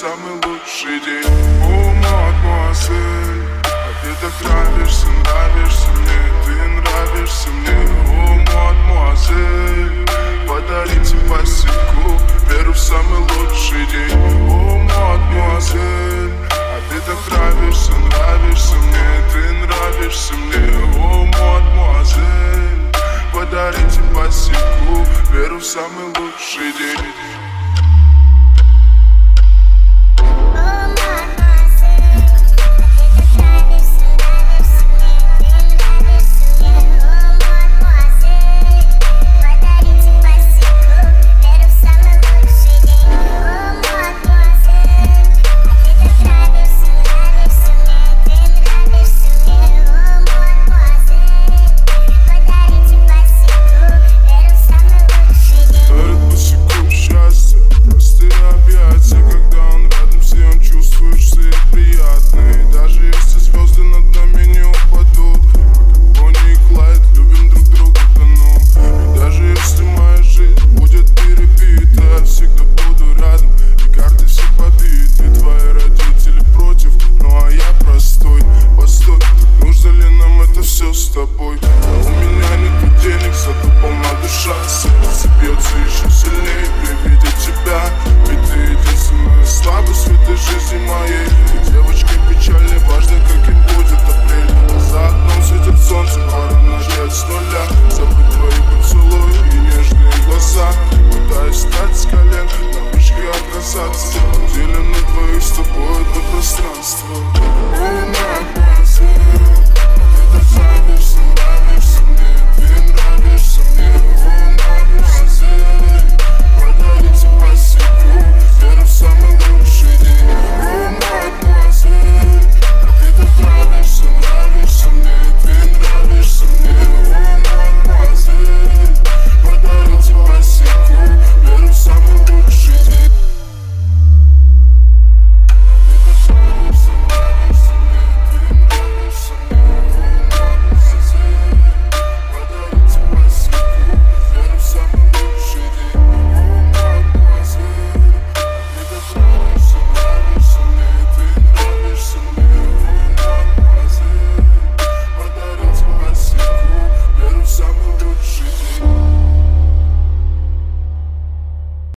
самый лучший день. О, мадемуазель, а ты так нравишься, нравишься мне, ты нравишься мне. О, мадемуазель, подарите босику веру в самый лучший день. О, мадемуазель, а ты так нравишься, нравишься мне, ты нравишься мне. О, мадемуазель, подарите босику веру в самый лучший день.